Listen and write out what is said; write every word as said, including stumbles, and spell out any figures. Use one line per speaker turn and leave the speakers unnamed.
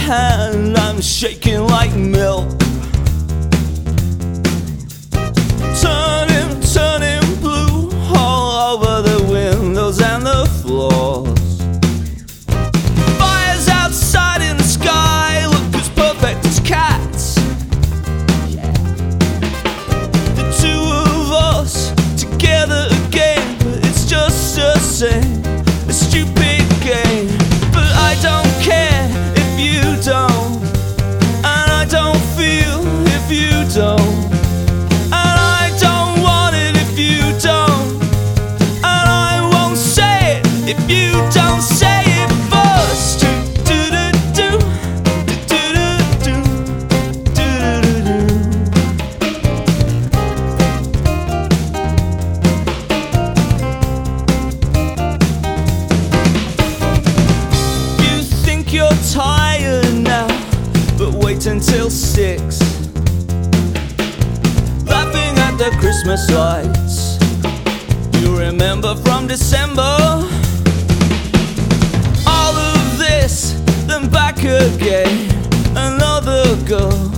hand, I'm shaking like milk. Turning, turning blue all over the windows and the floors. Fires outside in the sky look as perfect as cats. The two of us together again, but it's just the same, a stupid game. But I don't care if you don't, and I don't feel if you don't. If you don't say it first, do do do do do do do do. You think you're tired now, but wait until six. Laughing at the Christmas lights you remember from December. Then back again, another girl